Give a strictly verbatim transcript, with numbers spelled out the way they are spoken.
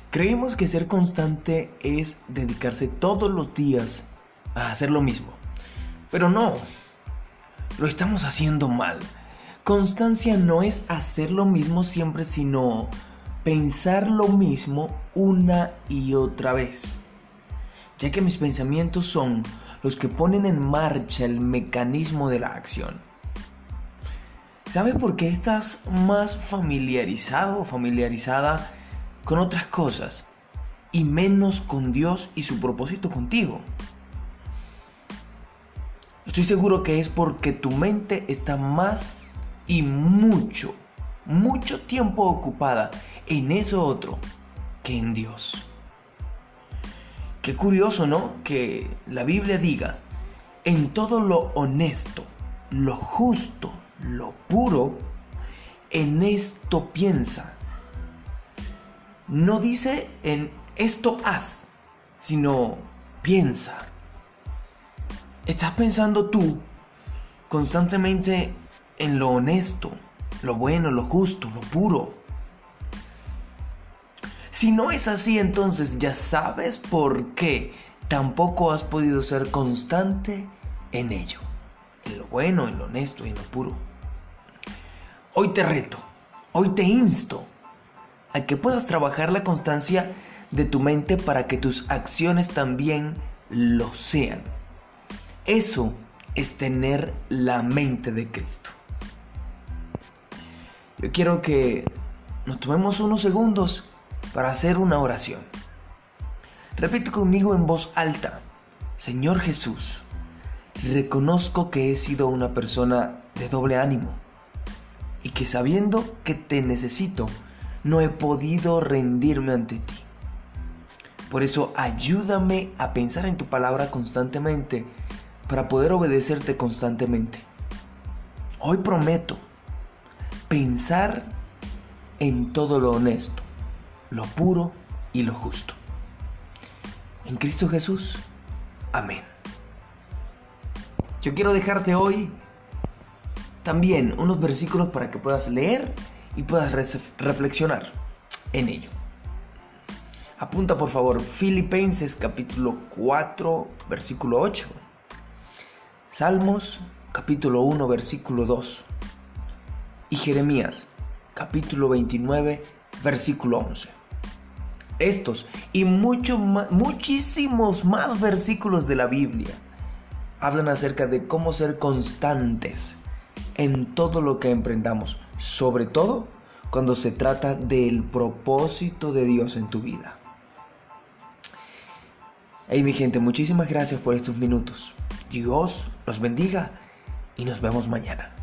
Creemos que ser constante es dedicarse todos los días a hacer lo mismo. Pero no, lo estamos haciendo mal. Constancia no es hacer lo mismo siempre, sino pensar lo mismo una y otra vez. Ya que mis pensamientos son los que ponen en marcha el mecanismo de la acción. ¿Sabes por qué estás más familiarizado o familiarizada con otras cosas y menos con Dios y su propósito contigo? Estoy seguro que es porque tu mente está más y mucho, mucho tiempo ocupada en eso otro que en Dios. Qué curioso, ¿no? Que la Biblia diga, en todo lo honesto, lo justo, lo puro, en esto piensa. No dice en esto haz, sino piensa. ¿Estás pensando tú constantemente en lo honesto, lo bueno, lo justo, lo puro? Si no es así, entonces ya sabes por qué tampoco has podido ser constante en ello, en lo bueno, en lo honesto y en lo puro. Hoy te reto, hoy te insto a que puedas trabajar la constancia de tu mente para que tus acciones también lo sean. Eso es tener la mente de Cristo. Yo quiero que nos tomemos unos segundos para hacer una oración. Repite conmigo en voz alta: Señor Jesús, reconozco que he sido una persona de doble ánimo y que sabiendo que te necesito, no he podido rendirme ante ti. Por eso ayúdame a pensar en tu palabra constantemente para poder obedecerte constantemente. Hoy prometo pensar en todo lo honesto, lo puro y lo justo. En Cristo Jesús. Amén. Yo quiero dejarte hoy también unos versículos para que puedas leer y puedas reflexionar en ello. Apunta por favor Filipenses capítulo cuatro versículo ocho, Salmos capítulo uno versículo dos y Jeremías capítulo veintinueve versículo once. Estos y mucho más, muchísimos más versículos de la Biblia hablan acerca de cómo ser constantes en todo lo que emprendamos, sobre todo cuando se trata del propósito de Dios en tu vida. Hey mi gente, muchísimas gracias por estos minutos. Dios los bendiga y nos vemos mañana.